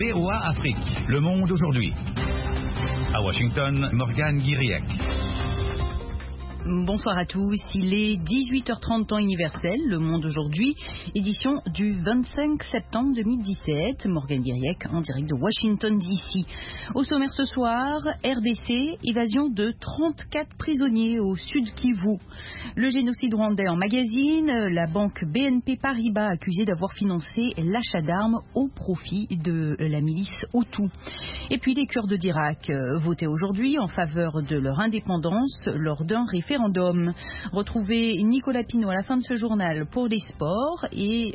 VOA Afrique, le monde aujourd'hui. À Washington, Morgane Guiriec. Bonsoir à tous, il est 18h30 temps universel, Le Monde aujourd'hui, édition du 25 septembre 2017, Morgane Guiriec en direct de Washington DC. Au sommaire ce soir, RDC, évasion de 34 prisonniers au sud Kivu. Le génocide rwandais en magazine, la banque BNP Paribas accusée d'avoir financé l'achat d'armes au profit de la milice Hutu. Et puis les Kurdes d'Irak votaient aujourd'hui en faveur de leur indépendance lors d'un référendum. Retrouvez Nicolas Pinault à la fin de ce journal pour les sports et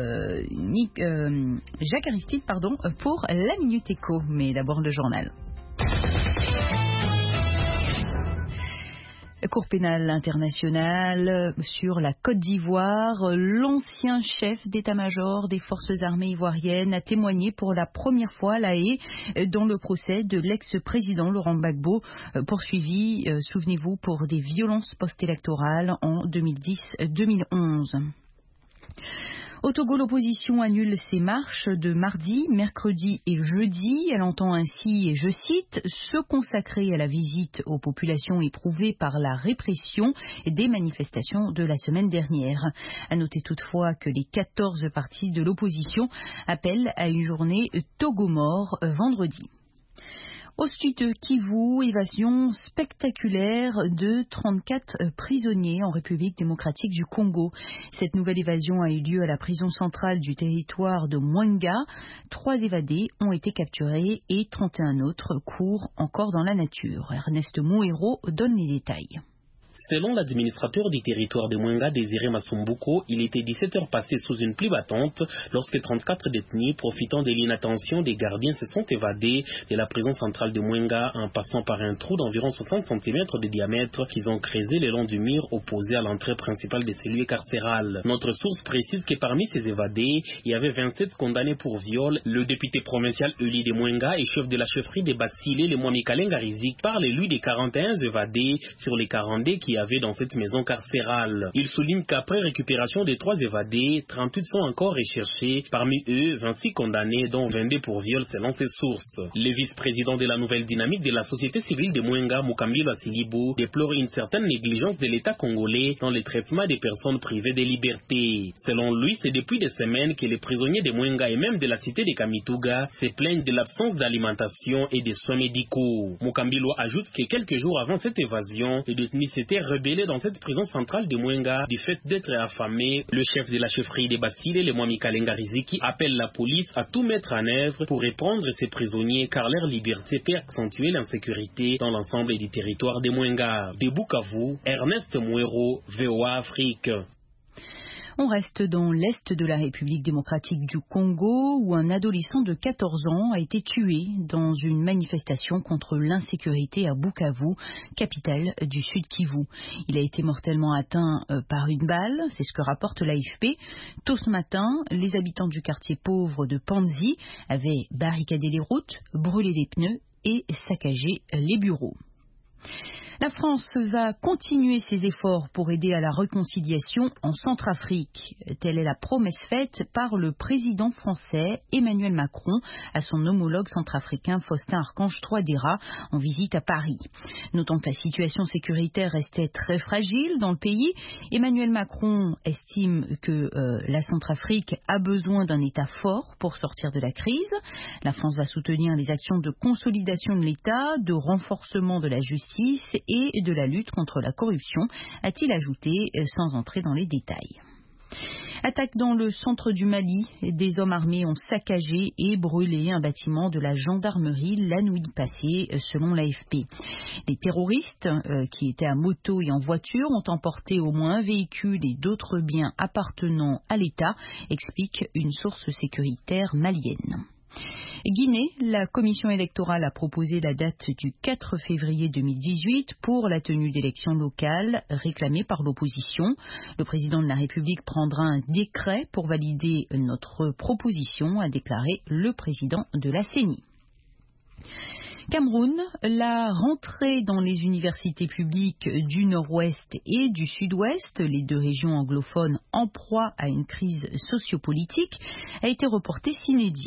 Jacques Aristide pour la Minute Éco. Mais d'abord le journal. Cour pénale internationale sur la Côte d'Ivoire, l'ancien chef d'état-major des forces armées ivoiriennes a témoigné pour la première fois à La Haye dans le procès de l'ex-président Laurent Gbagbo, poursuivi, souvenez-vous, pour des violences post-électorales en 2010-2011. Au Togo, l'opposition annule ses marches de mardi, mercredi et jeudi. Elle entend ainsi, et je cite, se consacrer à la visite aux populations éprouvées par la répression des manifestations de la semaine dernière. À noter toutefois que les 14 partis de l'opposition appellent à une journée Togo-mort vendredi. Au sud de Kivu, évasion spectaculaire de 34 prisonniers en République démocratique du Congo. Cette nouvelle évasion a eu lieu à la prison centrale du territoire de Mwenga. 3 évadés ont été capturés et 31 autres courent encore dans la nature. Ernest Mouhéro donne les détails. Selon l'administrateur du territoire de Mwenga, Désiré Masumbuko, il était 17 heures passées sous une pluie battante lorsque 34 détenus, profitant de l'inattention des gardiens, se sont évadés de la prison centrale de Mwenga en passant par un trou d'environ 60 cm de diamètre qu'ils ont creusé le long du mur opposé à l'entrée principale des cellules carcérales. Notre source précise que parmi ces évadés, il y avait 27 condamnés pour viol. Le député provincial Uli de Mwenga et chef de la chefferie de Basilé, le Mwami Kalenga Rizik, parle lui des 41 évadés sur les 42 qui avaient dans cette maison carcérale. Il souligne qu'après récupération des 3 évadés, 38 sont encore recherchés, parmi eux 26 condamnés dont 22 pour viol selon ses sources. Le vice-président de la nouvelle dynamique de la société civile de Mwenga, Mukambilo Asigibou, déplore une certaine négligence de l'État congolais dans le traitement des personnes privées de liberté. Selon lui, c'est depuis des semaines que les prisonniers de Mwenga et même de la cité de Kamituga se plaignent de l'absence d'alimentation et de soins médicaux. Mukambilo ajoute que quelques jours avant cette évasion, les détenus s'étaient rebellés dans cette prison centrale de Mwenga du fait d'être affamés. Le chef de la chefferie de Basilé, le Mwami Kalenga Riziki, appelle la police à tout mettre en œuvre pour reprendre ces prisonniers car leur liberté peut accentuer l'insécurité dans l'ensemble du territoire de Mwenga. De Bukavu, Ernest Mouhéro, VOA Afrique. On reste dans l'est de la République démocratique du Congo où un adolescent de 14 ans a été tué dans une manifestation contre l'insécurité à Bukavu, capitale du Sud Kivu. Il a été mortellement atteint par une balle, c'est ce que rapporte l'AFP. Tôt ce matin, les habitants du quartier pauvre de Panzi avaient barricadé les routes, brûlé les pneus et saccagé les bureaux. La France va continuer ses efforts pour aider à la réconciliation en Centrafrique. Telle est la promesse faite par le président français Emmanuel Macron à son homologue centrafricain Faustin Archange Touadéra en visite à Paris. Notant que la situation sécuritaire restait très fragile dans le pays, Emmanuel Macron estime que la Centrafrique a besoin d'un État fort pour sortir de la crise. La France va soutenir les actions de consolidation de l'État, de renforcement de la justice et de la lutte contre la corruption, a-t-il ajouté sans entrer dans les détails. Attaque dans le centre du Mali. Des hommes armés ont saccagé et brûlé un bâtiment de la gendarmerie la nuit passée, selon l'AFP. Les terroristes, qui étaient à moto et en voiture, ont emporté au moins un véhicule et d'autres biens appartenant à l'État, explique une source sécuritaire malienne. Guinée, la commission électorale a proposé la date du 4 février 2018 pour la tenue d'élections locales réclamées par l'opposition. Le président de la République prendra un décret pour valider notre proposition, a déclaré le président de la CENI. Cameroun, la rentrée dans les universités publiques du Nord-Ouest et du Sud-Ouest, les deux régions anglophones en proie à une crise sociopolitique, a été reportée sine die.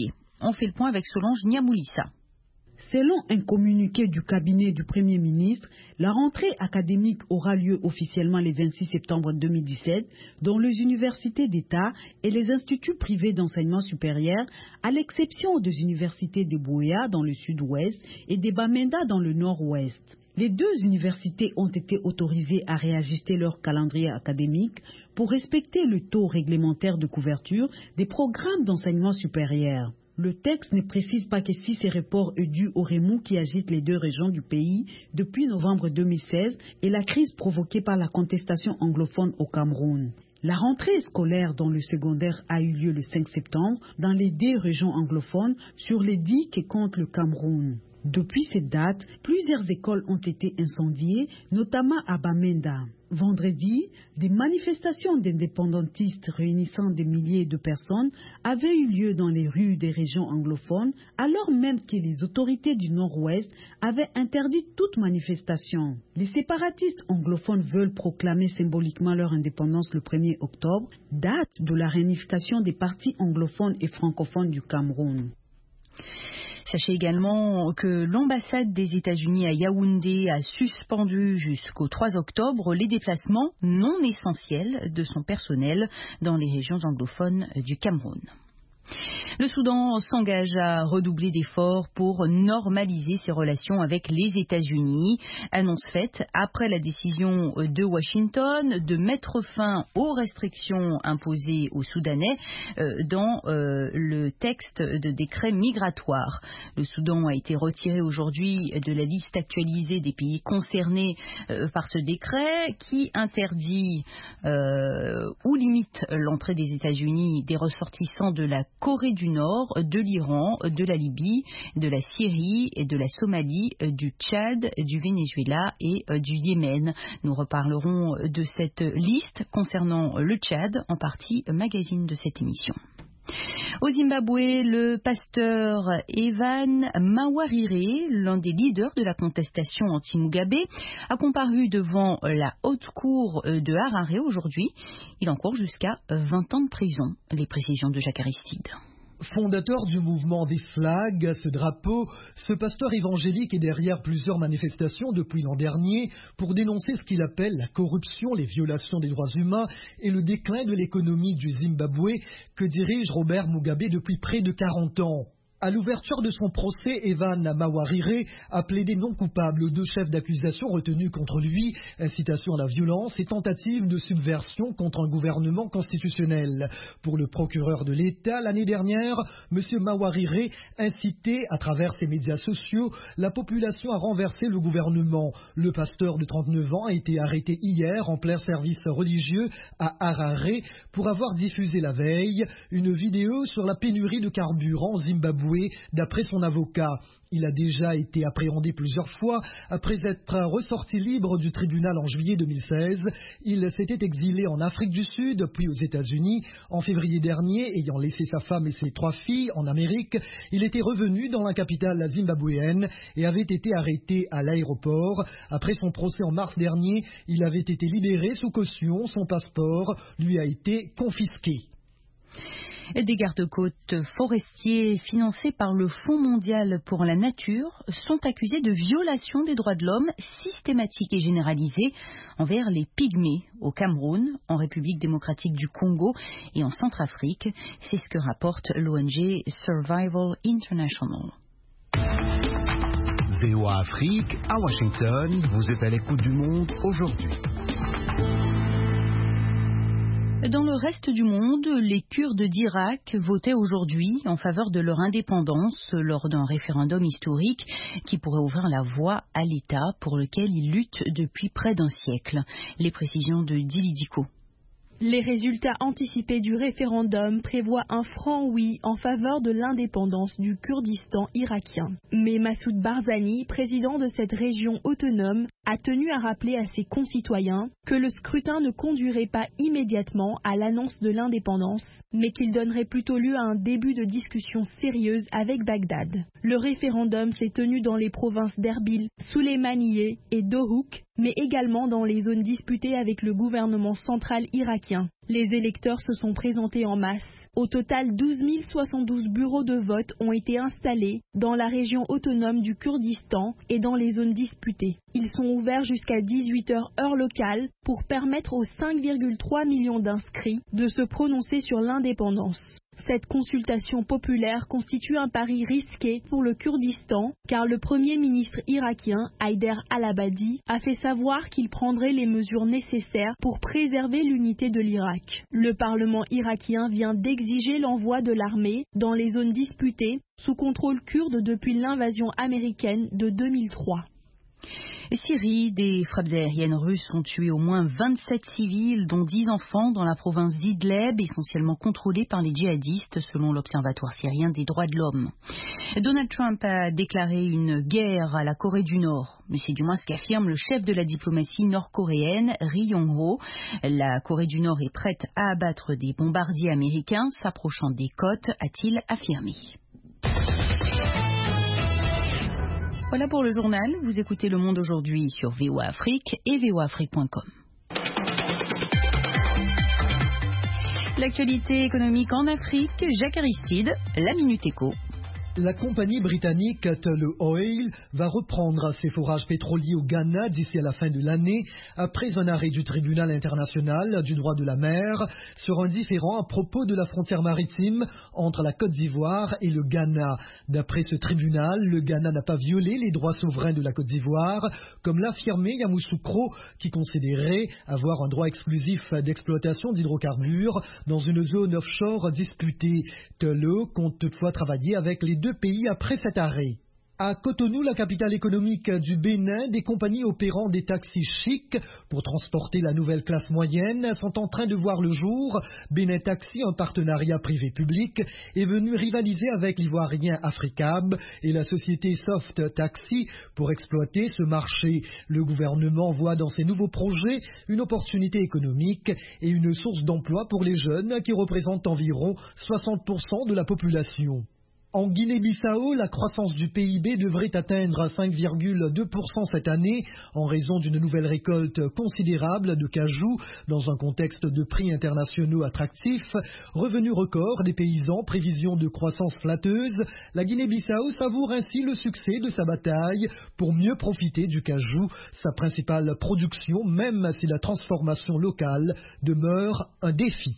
On fait le point avec Solange Niamoulissa. Selon un communiqué du cabinet du Premier ministre, la rentrée académique aura lieu officiellement le 26 septembre 2017 dans les universités d'État et les instituts privés d'enseignement supérieur, à l'exception des universités de Buea dans le sud-ouest et de Bamenda dans le nord-ouest. Les deux universités ont été autorisées à réajuster leur calendrier académique pour respecter le taux réglementaire de couverture des programmes d'enseignement supérieur. Le texte ne précise pas que si ces reports est dû au remous qui agite les deux régions du pays depuis novembre 2016 et la crise provoquée par la contestation anglophone au Cameroun. La rentrée scolaire dans le secondaire a eu lieu le 5 septembre dans les deux régions anglophones sur les 10 que compte le Cameroun. Depuis cette date, plusieurs écoles ont été incendiées, notamment à Bamenda. Vendredi, des manifestations d'indépendantistes réunissant des milliers de personnes avaient eu lieu dans les rues des régions anglophones, alors même que les autorités du Nord-Ouest avaient interdit toute manifestation. Les séparatistes anglophones veulent proclamer symboliquement leur indépendance le 1er octobre, date de la réunification des partis anglophones et francophones du Cameroun. Sachez également que l'ambassade des États-Unis à Yaoundé a suspendu jusqu'au 3 octobre les déplacements non essentiels de son personnel dans les régions anglophones du Cameroun. Le Soudan s'engage à redoubler d'efforts pour normaliser ses relations avec les États-Unis. Annonce faite après la décision de Washington de mettre fin aux restrictions imposées aux Soudanais dans le texte de décret migratoire. Le Soudan a été retiré aujourd'hui de la liste actualisée des pays concernés par ce décret qui interdit ou limite l'entrée des États-Unis des ressortissants de la Corée du Nord, de l'Iran, de la Libye, de la Syrie, de la Somalie, du Tchad, du Venezuela et du Yémen. Nous reparlerons de cette liste concernant le Tchad en partie magazine de cette émission. Au Zimbabwe, le pasteur Evan Mawarire, l'un des leaders de la contestation anti-Mugabe, a comparu devant la haute cour de Harare aujourd'hui. Il encourt jusqu'à 20 ans de prison. Les précisions de Jacques Aristide. Fondateur du mouvement des flags, ce drapeau, ce pasteur évangélique est derrière plusieurs manifestations depuis l'an dernier pour dénoncer ce qu'il appelle la corruption, les violations des droits humains et le déclin de l'économie du Zimbabwe que dirige Robert Mugabe depuis près de 40 ans. À l'ouverture de son procès, Evan Mawarire a plaidé non coupable aux deux chefs d'accusation retenus contre lui, incitation à la violence et tentative de subversion contre un gouvernement constitutionnel. Pour le procureur de l'État, l'année dernière, M. Mawarire incitait à travers ses médias sociaux la population à renverser le gouvernement. Le pasteur de 39 ans a été arrêté hier en plein service religieux à Harare pour avoir diffusé la veille une vidéo sur la pénurie de carburant au Zimbabwe. D'après son avocat, il a déjà été appréhendé plusieurs fois après être ressorti libre du tribunal en juillet 2016. Il s'était exilé en Afrique du Sud, puis aux États-Unis. En février dernier, ayant laissé sa femme et ses 3 filles en Amérique, il était revenu dans la capitale zimbabwéenne et avait été arrêté à l'aéroport. Après son procès en mars dernier, il avait été libéré sous caution. Son passeport lui a été confisqué. Des gardes-côtes forestiers financés par le Fonds mondial pour la nature sont accusés de violation des droits de l'homme systématique et généralisée envers les pygmées au Cameroun, en République démocratique du Congo et en Centrafrique. C'est ce que rapporte l'ONG Survival International. VOA Afrique, à Washington, vous êtes à l'écoute du monde aujourd'hui. Dans le reste du monde, les Kurdes d'Irak votaient aujourd'hui en faveur de leur indépendance lors d'un référendum historique qui pourrait ouvrir la voie à l'État pour lequel ils luttent depuis près d'un siècle. Les précisions de Dili Diko. Les résultats anticipés du référendum prévoient un franc oui en faveur de l'indépendance du Kurdistan irakien. Mais Massoud Barzani, président de cette région autonome, a tenu à rappeler à ses concitoyens que le scrutin ne conduirait pas immédiatement à l'annonce de l'indépendance, mais qu'il donnerait plutôt lieu à un début de discussion sérieuse avec Bagdad. Le référendum s'est tenu dans les provinces d'Erbil, Souleymaniye et Dohuk, mais également dans les zones disputées avec le gouvernement central irakien. Les électeurs se sont présentés en masse Au total, 12 072 bureaux de vote ont été installés dans la région autonome du Kurdistan et dans les zones disputées. Ils sont ouverts jusqu'à 18h heure locale pour permettre aux 5,3 millions d'inscrits de se prononcer sur l'indépendance. Cette consultation populaire constitue un pari risqué pour le Kurdistan car le Premier ministre irakien Haider al-Abadi a fait savoir qu'il prendrait les mesures nécessaires pour préserver l'unité de l'Irak. Le Parlement irakien vient d'exiger l'envoi de l'armée dans les zones disputées sous contrôle kurde depuis l'invasion américaine de 2003. Syrie, des frappes aériennes russes ont tué au moins 27 civils, dont 10 enfants, dans la province d'Idleb, essentiellement contrôlée par les djihadistes, selon l'Observatoire syrien des droits de l'homme. Donald Trump a déclaré une guerre à la Corée du Nord, mais c'est du moins ce qu'affirme le chef de la diplomatie nord-coréenne, Ri Yong-ho. La Corée du Nord est prête à abattre des bombardiers américains s'approchant des côtes, a-t-il affirmé. Voilà pour le journal. Vous écoutez Le Monde aujourd'hui sur VOA Afrique et voaafrique.com. L'actualité économique en Afrique, Jacques Aristide, la Minute Éco. La compagnie britannique Tullow Oil va reprendre ses forages pétroliers au Ghana d'ici à la fin de l'année, après un arrêt du tribunal international du droit de la mer sur un différend à propos de la frontière maritime entre la Côte d'Ivoire et le Ghana. D'après ce tribunal, le Ghana n'a pas violé les droits souverains de la Côte d'Ivoire, comme l'affirmait Yamoussoukro, qui considérait avoir un droit exclusif d'exploitation d'hydrocarbures dans une zone offshore disputée. Tullow compte toutefois travailler avec les deux pays après cet arrêt. À Cotonou, la capitale économique du Bénin, des compagnies opérant des taxis chics pour transporter la nouvelle classe moyenne sont en train de voir le jour. Bénin Taxi, un partenariat privé-public, est venu rivaliser avec l'ivoirien Africab et la société Soft Taxi pour exploiter ce marché. Le gouvernement voit dans ces nouveaux projets une opportunité économique et une source d'emploi pour les jeunes qui représentent environ 60% de la population. En Guinée-Bissau, la croissance du PIB devrait atteindre 5,2% cette année en raison d'une nouvelle récolte considérable de cajou dans un contexte de prix internationaux attractifs. Revenu record des paysans, prévision de croissance flatteuse. La Guinée-Bissau savoure ainsi le succès de sa bataille pour mieux profiter du cajou, sa principale production, même si la transformation locale demeure un défi.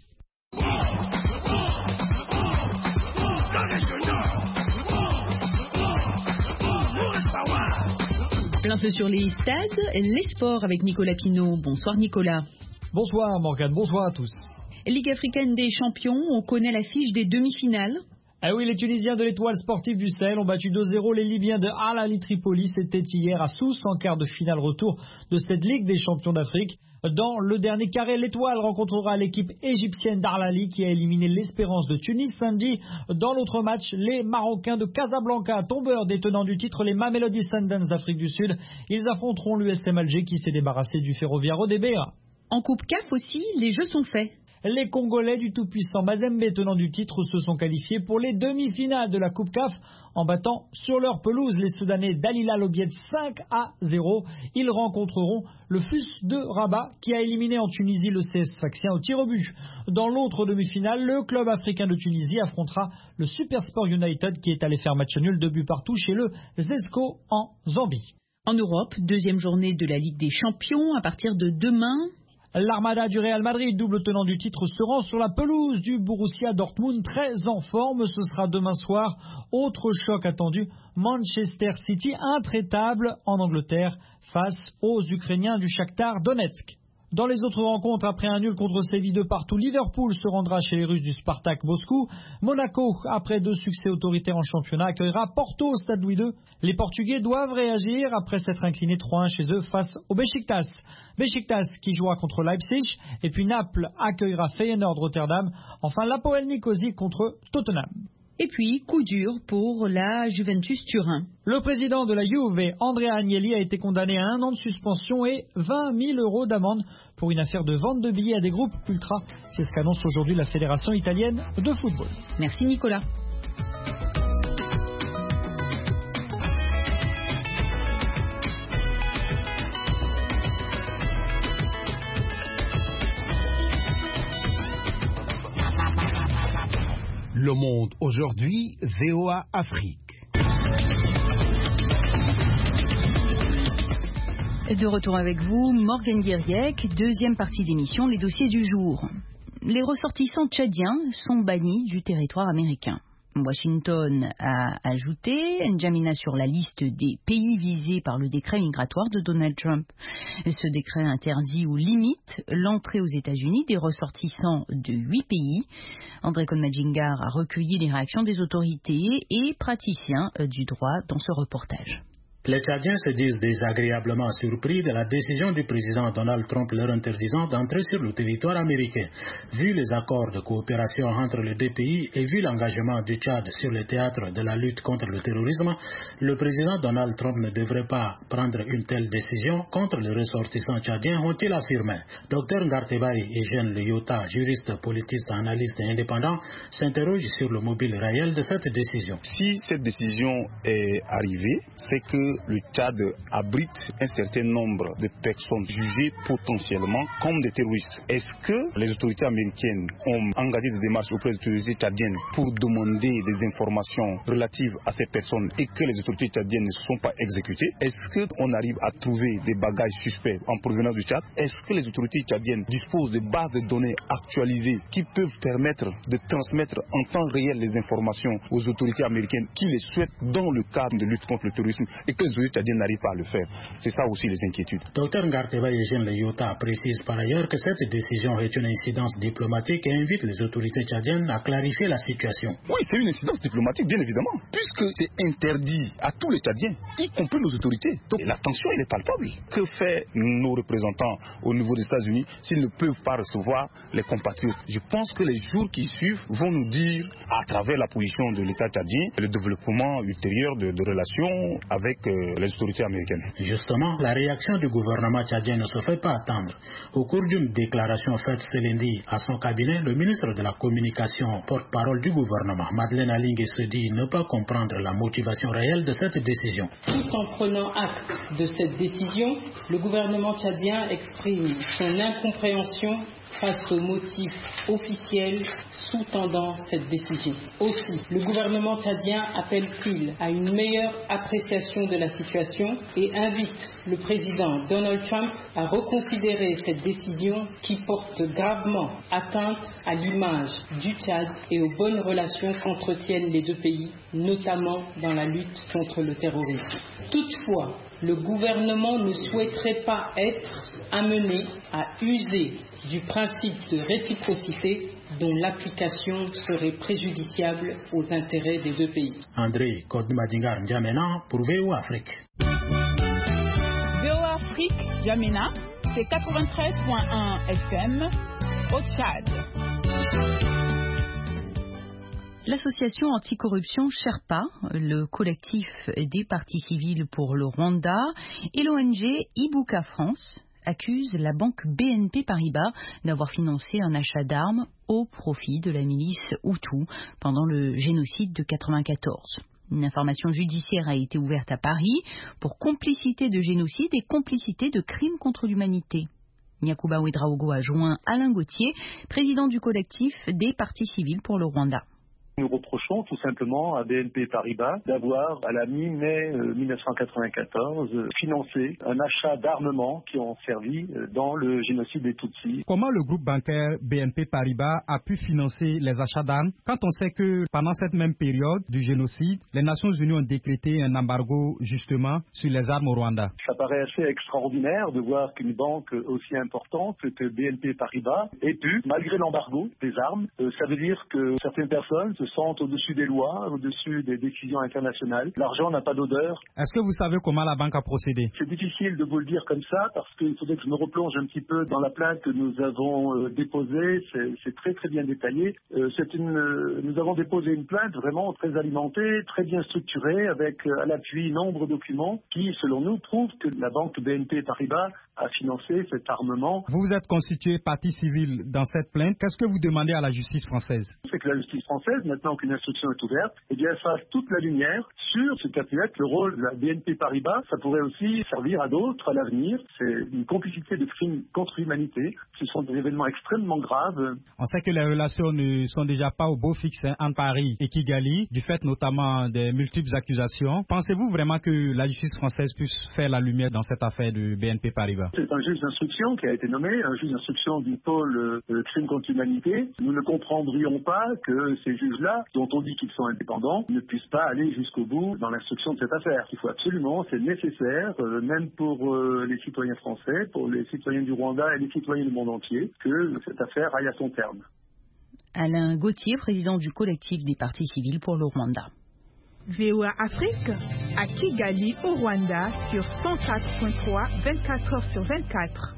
Plein feu sur les stades, les sports avec Nicolas Pinault. Bonsoir Nicolas. Bonsoir Morgane, bonsoir à tous. Ligue africaine des champions, on connaît l'affiche des demi-finales. Ah oui, les Tunisiens de l'Étoile sportive du Sahel ont battu 2-0 les Libyens de Al Ahly Tripoli. C'était hier à Sousse en quart de finale retour de cette Ligue des champions d'Afrique. Dans le dernier carré, l'Étoile rencontrera l'équipe égyptienne d'Al Ahly qui a éliminé l'Espérance de Tunis samedi. Dans l'autre match, les Marocains de Casablanca, tombeurs des tenants du titre, les Mamelodi Sundowns d'Afrique du Sud, ils affronteront l'USM Alger qui s'est débarrassé du Ferroviario ODBA. En Coupe CAF aussi, les jeux sont faits. Les Congolais du tout-puissant Mazembe, tenant du titre, se sont qualifiés pour les demi-finales de la Coupe CAF en battant sur leur pelouse les Soudanais d'Al Hilal Obiet 5-0. Ils rencontreront le FUS de Rabat qui a éliminé en Tunisie le CS Sfaxien au tir au but. Dans l'autre demi-finale, le club africain de Tunisie affrontera le Supersport United qui est allé faire match nul 2 buts partout chez le Zesco en Zambie. En Europe, deuxième journée de la Ligue des Champions à partir de demain. L'Armada du Real Madrid, double tenant du titre, se rend sur la pelouse du Borussia Dortmund, très en forme. Ce sera demain soir. Autre choc attendu, Manchester City, intraitable en Angleterre, face aux Ukrainiens du Shakhtar Donetsk. Dans les autres rencontres, après un nul contre Séville de partout, Liverpool se rendra chez les Russes du Spartak Moscou. Monaco, après 2 succès autoritaires en championnat, accueillera Porto au Stade Louis II. Les Portugais doivent réagir après s'être inclinés 3-1 chez eux face au Beşiktaş. Beşiktaş qui jouera contre Leipzig. Et puis Naples accueillera Feyenoord Rotterdam. Enfin, l'Apoel Nicosie contre Tottenham. Et puis, coup dur pour la Juventus Turin. Le président de la Juve, Andrea Agnelli, a été condamné à 1 an de suspension et 20 000 € d'amende pour une affaire de vente de billets à des groupes ultra. C'est ce qu'annonce aujourd'hui la Fédération italienne de football. Merci Nicolas. Monde aujourd'hui, VOA Afrique. De retour avec vous, Morgane Guiriec, deuxième partie d'émission, les dossiers du jour. Les ressortissants tchadiens sont bannis du territoire américain. Washington a ajouté N'Djamena sur la liste des pays visés par le décret migratoire de Donald Trump. Ce décret interdit ou limite l'entrée aux États-Unis des ressortissants de 8 pays. André Cohn-Madjingar a recueilli les réactions des autorités et praticiens du droit dans ce reportage. Les Tchadiens se disent désagréablement surpris de la décision du président Donald Trump leur interdisant d'entrer sur le territoire américain. Vu les accords de coopération entre les deux pays et vu l'engagement du Tchad sur le théâtre de la lutte contre le terrorisme, le président Donald Trump ne devrait pas prendre une telle décision contre les ressortissants tchadiens, ont-ils affirmé. Dr Ngartebaye Eugène Leyota, juriste, politiste, analyste et indépendant, s'interroge sur le mobile réel de cette décision. Si cette décision est arrivée, c'est que le Tchad abrite un certain nombre de personnes jugées potentiellement comme des terroristes. Est-ce que les autorités américaines ont engagé des démarches auprès des autorités tchadiennes pour demander des informations relatives à ces personnes et que les autorités tchadiennes ne sont pas exécutées? Est-ce qu'on arrive à trouver des bagages suspects en provenance du Tchad? Est-ce que les autorités tchadiennes disposent de bases de données actualisées qui peuvent permettre de transmettre en temps réel les informations aux autorités américaines qui les souhaitent dans le cadre de lutte contre le terrorisme et que les autorités tchadiennes n'arrivent pas à le faire? C'est ça aussi les inquiétudes. Dr Ngartebaye Eugène Leyota précise par ailleurs que cette décision est une incidence diplomatique et invite les autorités tchadiennes à clarifier la situation. Oui, c'est une incidence diplomatique, bien évidemment, puisque c'est interdit à tous les Tchadiens, y compris nos autorités. Donc la tension, elle est palpable. Que fait nos représentants au niveau des États-Unis s'ils ne peuvent pas recevoir les compatriotes? Je pense que les jours qui suivent vont nous dire, à travers la position de l'État tchadien, le développement ultérieur de relations avec les autorités américaines. Justement, la réaction du gouvernement tchadien ne se fait pas attendre. Au cours d'une déclaration faite ce lundi à son cabinet, le ministre de la Communication, porte-parole du gouvernement, Madeleine Alingé, se dit ne pas comprendre la motivation réelle de cette décision. Tout en prenant acte de cette décision, le gouvernement tchadien exprime son incompréhension face aux motifs officiels sous-tendant cette décision. Aussi, le gouvernement tchadien appelle-t-il à une meilleure appréciation de la situation et invite le président Donald Trump à reconsidérer cette décision qui porte gravement atteinte à l'image du Tchad et aux bonnes relations qu'entretiennent les deux pays, notamment dans la lutte contre le terrorisme. Toutefois, le gouvernement ne souhaiterait pas être amené à user du principe de réciprocité dont l'application serait préjudiciable aux intérêts des deux pays. André Cohn-Madjingar N'Djamena pour VOA Afrique. VOA Afrique, N'Djamena, c'est 93.1 FM au Tchad. L'association anticorruption Sherpa, le collectif des partis civils pour le Rwanda et l'ONG Ibuka France accusent la banque BNP Paribas d'avoir financé un achat d'armes au profit de la milice Hutu pendant le génocide de 1994. Une information judiciaire a été ouverte à Paris pour complicité de génocide et complicité de crimes contre l'humanité. Nyakubahwa Ouedraogo a joint Alain Gauthier, président du collectif des partis civils pour le Rwanda. Nous reprochons tout simplement à BNP Paribas d'avoir, à la mi-mai 1994, financé un achat d'armements qui ont servi dans le génocide des Tutsis. Comment le groupe bancaire BNP Paribas a pu financer les achats d'armes quand on sait que pendant cette même période du génocide, les Nations Unies ont décrété un embargo justement sur les armes au Rwanda? Ça paraît assez extraordinaire de voir qu'une banque aussi importante que BNP Paribas ait pu, malgré l'embargo des armes, ça veut dire que certaines personnes se sentent au-dessus des lois, au-dessus des décisions internationales. L'argent n'a pas d'odeur. Est-ce que vous savez comment la banque a procédé? C'est difficile de vous le dire comme ça parce qu'il faudrait que je me replonge un petit peu dans la plainte que nous avons déposée. C'est très très bien détaillé. Nous avons déposé une plainte vraiment très alimentée, très bien structurée, avec à l'appui nombre de documents qui, selon nous, prouvent que la banque BNP Paribas à financer cet armement. Vous êtes constitué partie civile dans cette plainte. Qu'est-ce que vous demandez à la justice française? C'est que la justice française, maintenant qu'une instruction est ouverte, eh bien, fasse toute la lumière sur ce qu'a pu être le rôle de la BNP Paribas. Ça pourrait aussi servir à d'autres à l'avenir. C'est une complicité de crimes contre l'humanité. Ce sont des événements extrêmement graves. On sait que les relations ne sont déjà pas au beau fixe entre Paris et Kigali, du fait notamment des multiples accusations. Pensez-vous vraiment que la justice française puisse faire la lumière dans cette affaire de BNP Paribas? C'est un juge d'instruction qui a été nommé, un juge d'instruction du pôle crimes contre l'humanité. Nous ne comprendrions pas que ces juges-là, dont on dit qu'ils sont indépendants, ne puissent pas aller jusqu'au bout dans l'instruction de cette affaire. Il faut absolument, c'est nécessaire, même pour les citoyens français, pour les citoyens du Rwanda et les citoyens du monde entier, que cette affaire aille à son terme. Alain Gauthier, président du collectif des partis civils pour le Rwanda. VOA Afrique, à Kigali, au Rwanda, sur 104.3, 24 heures sur 24.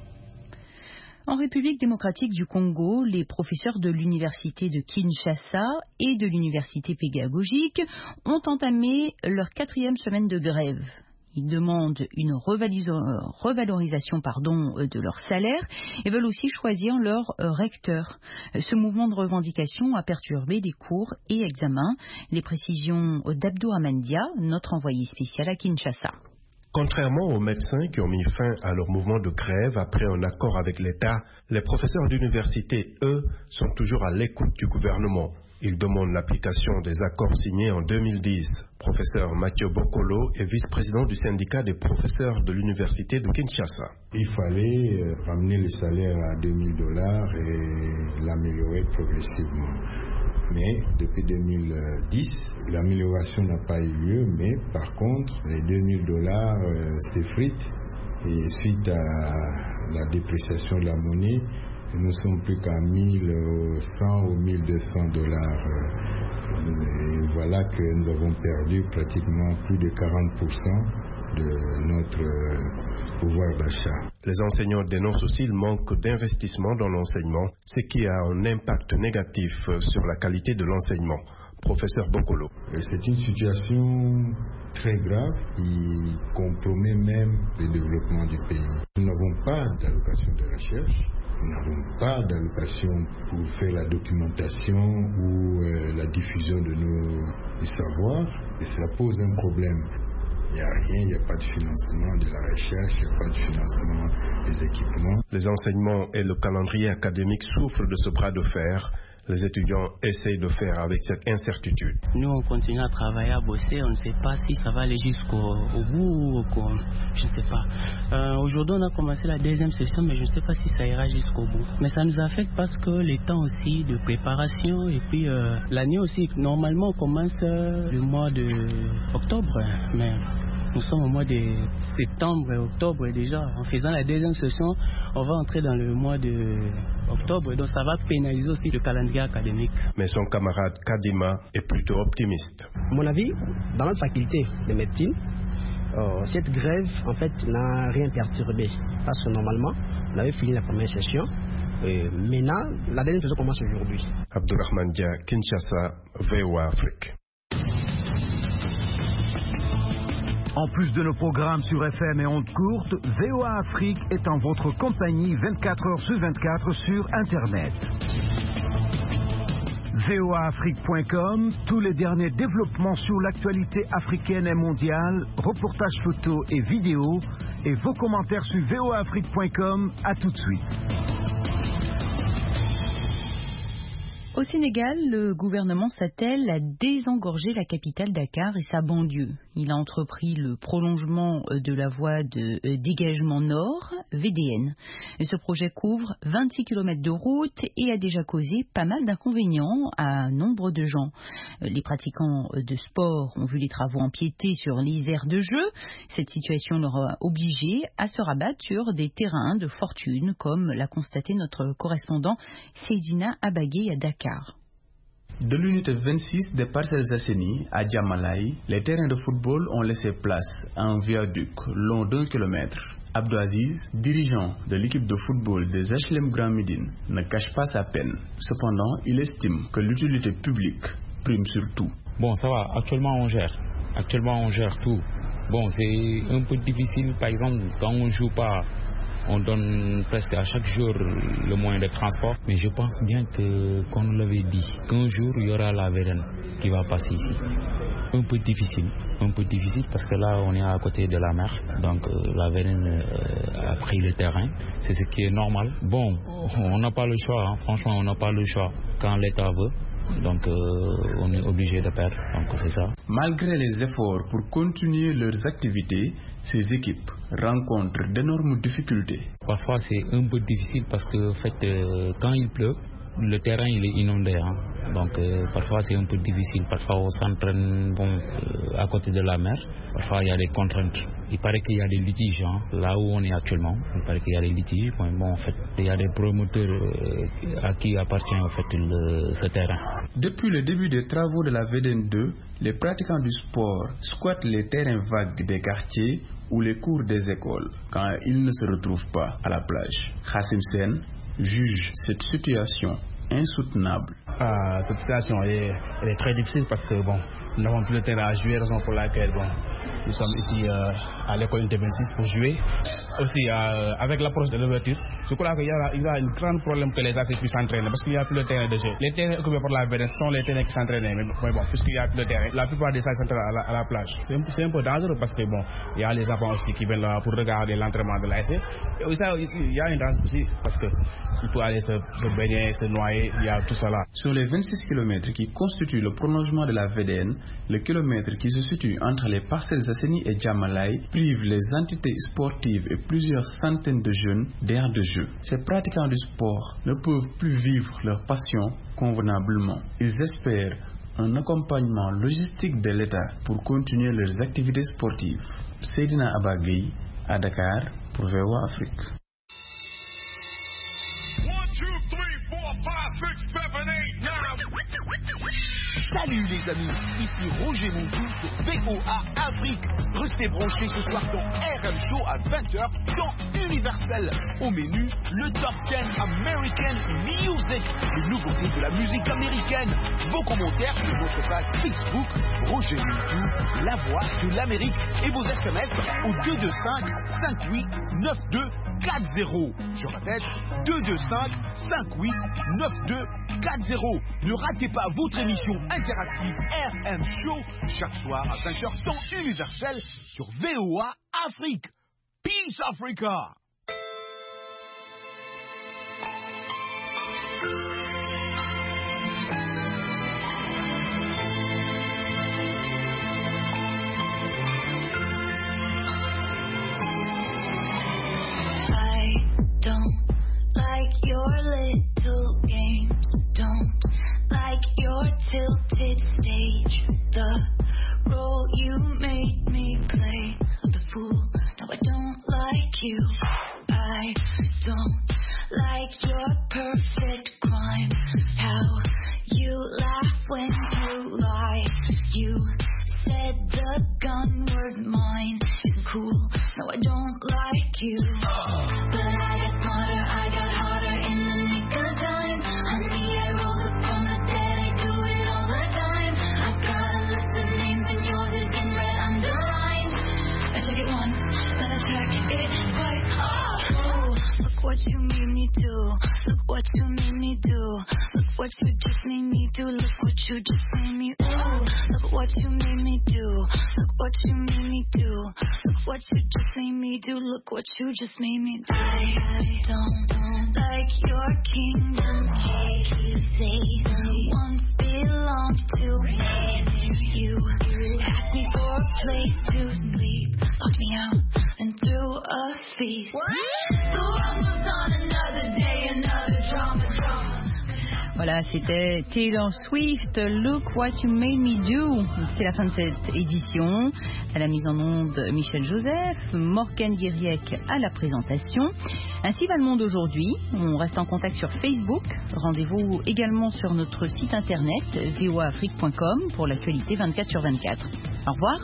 En République démocratique du Congo, les professeurs de l'université de Kinshasa et de l'université pédagogique ont entamé leur 4e semaine de grève. Ils demandent une revalorisation de leur salaire et veulent aussi choisir leur recteur. Ce mouvement de revendication a perturbé les cours et examens. Les précisions d'Abdou Amandia, notre envoyé spécial à Kinshasa. Contrairement aux médecins qui ont mis fin à leur mouvement de grève après un accord avec l'État, les professeurs d'université, eux, sont toujours à l'écoute du gouvernement. Ils demandent l'application des accords signés en 2010. Professeur Mathieu Bokolo est vice-président du syndicat des professeurs de l'université de Kinshasa. Il fallait ramener le salaire à $2000 et l'améliorer progressivement. Mais depuis 2010, l'amélioration n'a pas eu lieu, mais par contre, les $2000 s'effritent et suite à la dépréciation de la monnaie, nous sommes plus qu'à $1100 ou $1200. Et voilà que nous avons perdu pratiquement plus de 40% de notre pouvoir d'achat. Les enseignants dénoncent aussi le manque d'investissement dans l'enseignement, ce qui a un impact négatif sur la qualité de l'enseignement. Professeur Bokolo. C'est une situation très grave qui compromet même le développement du pays. Nous n'avons pas d'allocation de recherche, nous n'avons pas d'allocation pour faire la documentation ou la diffusion de nos savoirs, et cela pose un problème. Il n'y a rien, il n'y a pas de financement de la recherche, il n'y a pas de financement des équipements. Les enseignements et le calendrier académique souffrent de ce bras de fer. Les étudiants essayent de faire avec cette incertitude. Nous, on continue à travailler, à bosser. On ne sait pas si ça va aller jusqu'au bout ou je ne sais pas. Aujourd'hui, on a commencé la 2e session, mais je ne sais pas si ça ira jusqu'au bout. Mais ça nous affecte parce que les temps aussi de préparation et puis l'année aussi. Normalement, on commence le mois d'octobre, mais nous sommes au mois de septembre et octobre déjà. En faisant la 2e session, on va entrer dans le mois d'octobre. Donc ça va pénaliser aussi le calendrier académique. Mais son camarade Kadima est plutôt optimiste. À mon avis, dans notre faculté de médecine, cette grève en fait n'a rien perturbé. Parce que normalement, on avait fini la première session. Maintenant, la dernière session commence aujourd'hui. Abdourahmane Dia, Kinshasa, VOA Afrique. En plus de nos programmes sur FM et ondes courtes, VOA Afrique est en votre compagnie 24 heures sur 24 sur Internet. voaafrique.com, tous les derniers développements sur l'actualité africaine et mondiale, reportages photos et vidéos, et vos commentaires sur voaafrique.com. À tout de suite. Au Sénégal, le gouvernement s'attelle à désengorger la capitale Dakar et sa banlieue. Il a entrepris le prolongement de la voie de dégagement nord, VDN. Et ce projet couvre 26 km de route et a déjà causé pas mal d'inconvénients à nombre de gens. Les pratiquants de sport ont vu les travaux empiéter sur les aires de jeu. Cette situation leur a obligé à se rabattre sur des terrains de fortune, comme l'a constaté notre correspondant Seydina Abagé à Dakar. De l'unité 26 des Parcelles Assainies à Djamalaï, les terrains de football ont laissé place à un viaduc long d'1 kilomètre. Abdou Aziz, dirigeant de l'équipe de football des HLM Grand Médine, ne cache pas sa peine. Cependant, il estime que l'utilité publique prime sur tout. Bon, ça va. Actuellement, on gère tout. Bon, c'est un peu difficile, par exemple, quand on ne joue pas on donne presque à chaque jour le moyen de transport. Mais je pense bien qu'on nous l'avait dit, qu'un jour il y aura la VDN qui va passer ici. Un peu difficile parce que là on est à côté de la mer, donc la VDN a pris le terrain, c'est ce qui est normal. Bon, on n'a pas le choix, hein. Franchement on n'a pas le choix quand l'État veut. Donc on est obligé de perdre, donc c'est ça. Malgré les efforts pour continuer leurs activités, ces équipes rencontrent d'énormes difficultés. Parfois c'est un peu difficile parce que en fait, quand il pleut, le terrain il est inondé, hein. Donc parfois c'est un peu difficile. Parfois on s'entraîne à côté de la mer. Parfois il y a des contraintes. Il paraît qu'il y a des litiges, hein. Là où on est actuellement. Il paraît qu'il y a des litiges. Bon, en fait, il y a des promoteurs à qui appartient en fait ce terrain. Depuis le début des travaux de la VDN 2, les pratiquants du sport squattent les terrains vagues des quartiers ou les cours des écoles quand ils ne se retrouvent pas à la plage. Hassim Sen juge cette situation insoutenable. Cette situation elle est très difficile parce que nous n'avons plus de terrain à jouer, raison pour laquelle nous sommes ici à l'école unité 26 pour jouer. Aussi avec l'approche de l'ouverture, je crois qu'il y aura un grand problème que les AC puissent s'entraîner parce qu'il n'y a plus de terrain de jeu. Les terrains occupés par la VDN sont les terrains qui s'entraînent, mais bon, puisqu'il n'y a plus de terrain, la plupart des salles s'entraînent à la plage. C'est un peu dangereux parce que il y a les enfants aussi qui viennent là pour regarder l'entraînement de l'AC. Et aussi, il y a une danse aussi parce que il faut aller se baigner, se noyer, il y a tout ça là. Sur les 26 km qui constituent le prolongement de la VDN, le kilomètre qui se situe entre les Parcelles Assainies et Djamalai prive les entités sportives et plusieurs centaines de jeunes d'aires de jeu. Ces pratiquants du sport ne peuvent plus vivre leur passion convenablement. Ils espèrent un accompagnement logistique de l'État pour continuer leurs activités sportives. Seydina Abagui à Dakar pour VOA Afrique. 1, 2, 3, 4, 5, 6, 7, 8, 9. Salut les amis, ici Roger Mondou sur VOA Afrique. Restez branchés ce soir dans RM Show à 20h dans Universel. Au menu, le Top 10 American Music, les nouveautés de la musique américaine. Vos commentaires sur notre page Facebook, Roger Mondou, la voix de l'Amérique, et vos SMS au 225 58 92 40. Je répète, 225 58 92 40. Ne ratez pas votre émission interactive RM Show chaque soir à 20h temps universel sur VOA Afrique. Peace Africa. Your little games, don't like your tilted stage. The role you made me play of the fool. No, I don't like you. I don't like your perfect crime. How you laugh when you lie. You said the gun word mine isn't cool. No, I don't like you. But I got smarter, I got harder. What you made me do, look what you made me do, look what you just made me do, look what you just made me, ooh, look what you made me do, look what you made me do, look what you just made me do, look what you just made me do. I don't like your kingdom cake, you say once belonged to me, you asked me for a place to sleep, locked me out and threw a feast. Voilà, c'était Taylor Swift, Look What You Made Me Do. C'est la fin de cette édition. À la mise en onde, Michel Joseph, Morgane Guiriec à la présentation. Ainsi va le monde aujourd'hui. On reste en contact sur Facebook. Rendez-vous également sur notre site internet voaafrique.com pour l'actualité 24/24. Au revoir.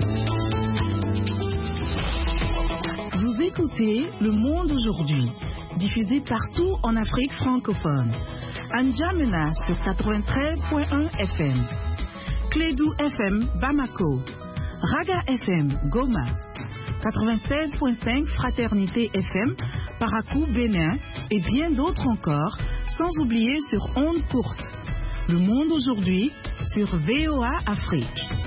Écoutez Le Monde aujourd'hui. diffusée partout en Afrique francophone. N'Djamena sur 93.1 FM. Clédou FM Bamako. Raga FM Goma. 96.5 Fraternité FM Parakou Bénin et bien d'autres encore, sans oublier sur ondes courtes. Le monde aujourd'hui sur VOA Afrique.